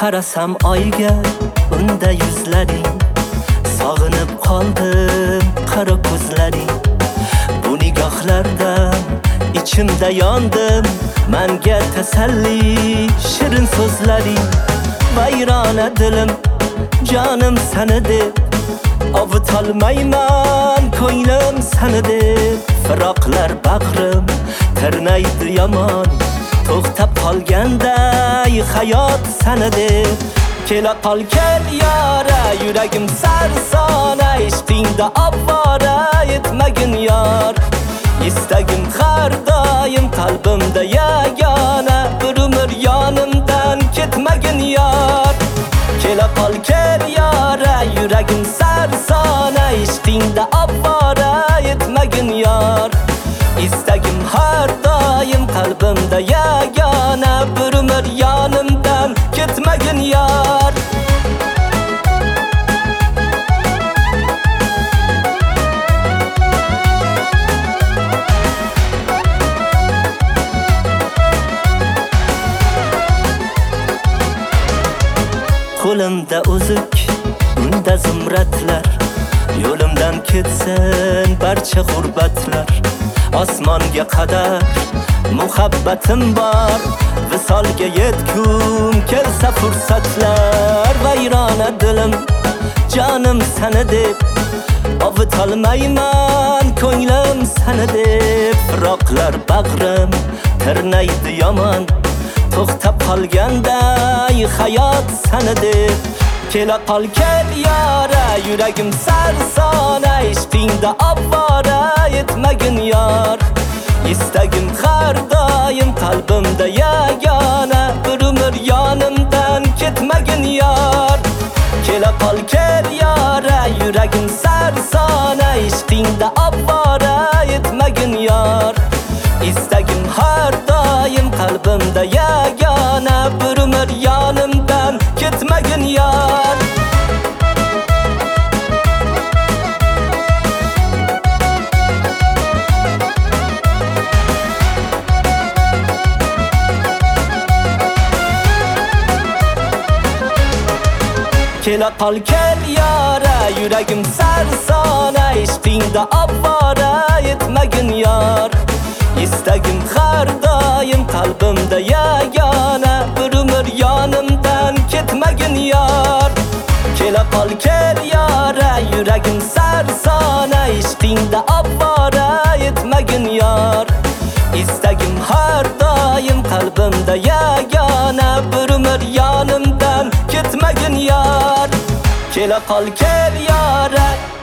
qarasam oyga, unda yuzlaring, sog'inib qoldim qaro ko'zlaring. Bu nigohlardan ichimda yondim, menga tasalli shirin so'zlaring. Vayrona dilim, jonim seni deb, avutolmayman ko'nglim seni deb. Firoqlar bag'rim tirnaydi yomon, to'xtab qolganday hayot seni deb. Kela qol kel yora, yuragim sarsona, ishqingda ovora yetmagin yor. Istagim har doim qalbimda yagona, bir umr yonimdan ketmagin yor. Kela qol kel yora, yuragim sarsona, ishqingda ovora yetmagin yor. Istagim har doim qalbimda yagona, bir umr yonimdan ketmagin yor. Qo'limda uzuk, unda zumratlar, yo'limdan ketsin barcha g'urbatlar. Osmonga qadar muhabbatim bor, visolga yetgum kelsa fursatlar. Vayrona dilim, jonim seni deb, avutolmayman ko'nglim seni deb. Firoqlar bag'rim tirnaydi yomon, to'xtab qolganday hayot seni deb. Kela qol kel yora, yuragim sarsona, ishqingda ovora yetmagin yor. Istagim har doim qalbimda yagona, bir umr yonimdan ketmagin yor. Kela qol kel yora, yuragim sarsona, ishqingda ovora yetmagin yor. Istagim har doim qalbimda yagona, bir umr yonimdan ketmagin yor. Kela qol kel yora, yuragim sarsona, ishqingda ovora yetmagin yor. Istagim har doim qalbimda yagona, bir umr yonimdan ketmagin yor. Kela qol kel yora, yuragim sarsona, ishqingda ovora yetmagin yor. Istagim har doim qalbimda yagona, bir umr yonimdan ketmagin yor. Kela qol kel yora.